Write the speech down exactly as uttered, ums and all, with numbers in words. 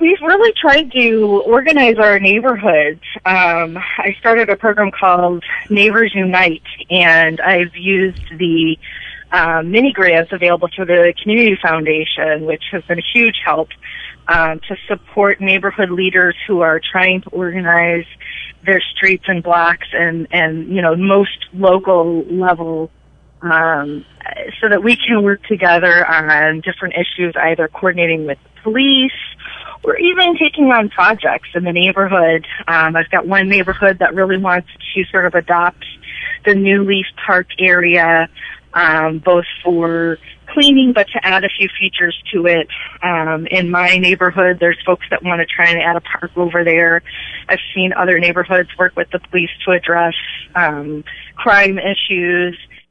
we've really tried to organize our neighborhoods. Um, I started a program called Neighbors Unite, and I've used the um, mini grants available through the Community Foundation, which has been a huge help um, to support neighborhood leaders who are trying to organize their streets and blocks and, and you know, most local level, um, so that we can work together on different issues, either coordinating with police or even taking on projects in the neighborhood. Um, I've got one neighborhood that really wants to sort of adopt the new Leaf Park area, um, both for cleaning, but to add a few features to it. Um, in my neighborhood, there's folks that want to try and add a park over there. I've seen other neighborhoods work with the police to address um, crime issues.